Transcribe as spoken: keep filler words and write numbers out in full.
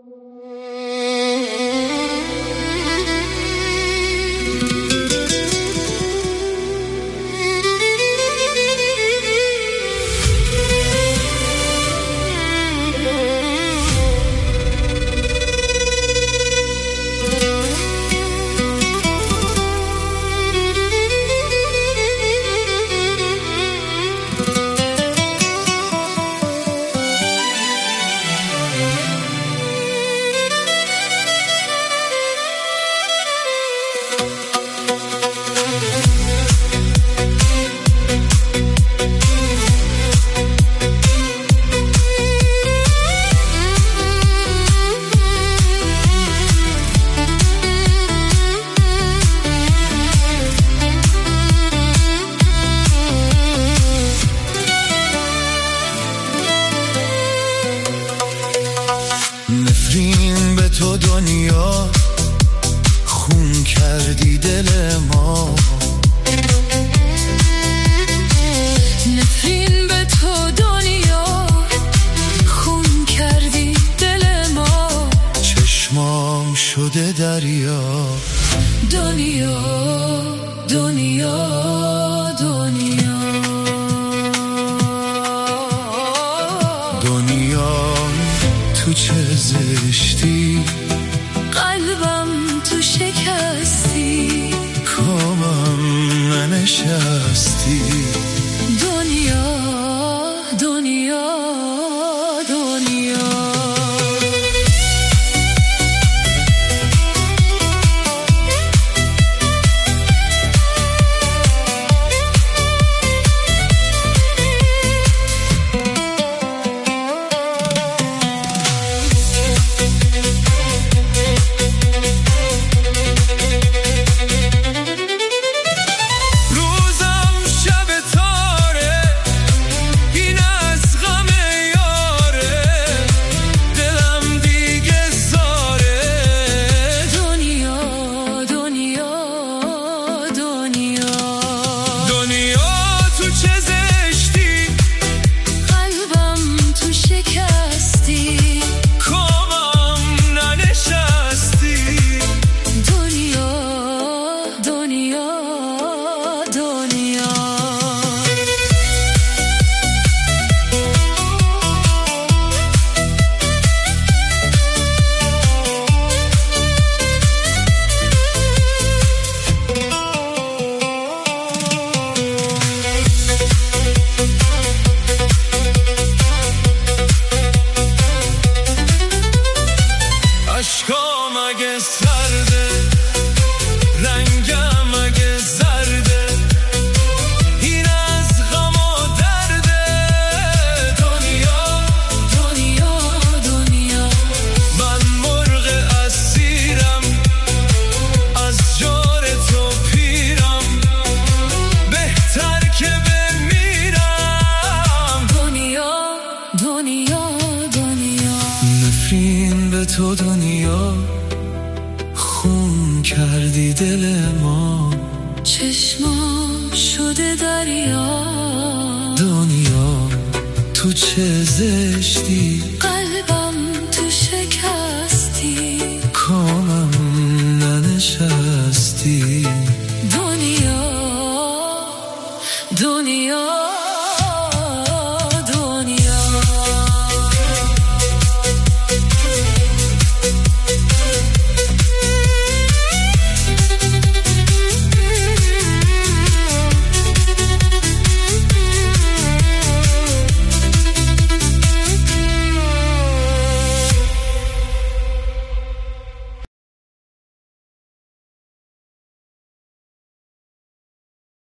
نفرین به تو دنیا خون کردی دل ما، نفرین به تو دنیا خون کردی دل ما، چشمام شده دریا دنیا دنیا دنیا دنیا تو چه زشتی، قلبم تو شکستی، کامم ننشستی، دنیا دنیا دنیا اشکام اگه سرده، رنگم اگه زرده، این از غم و درده، دنیا دنیا دنیا من مرغ اسیرم، از جار تو پیرم، بهتر که بمیرم، دنیا دنیا دنیا نفرین به تو دنیا خون کردی دل ما، چشمام شده دریا، دنیا تو چه زشتی،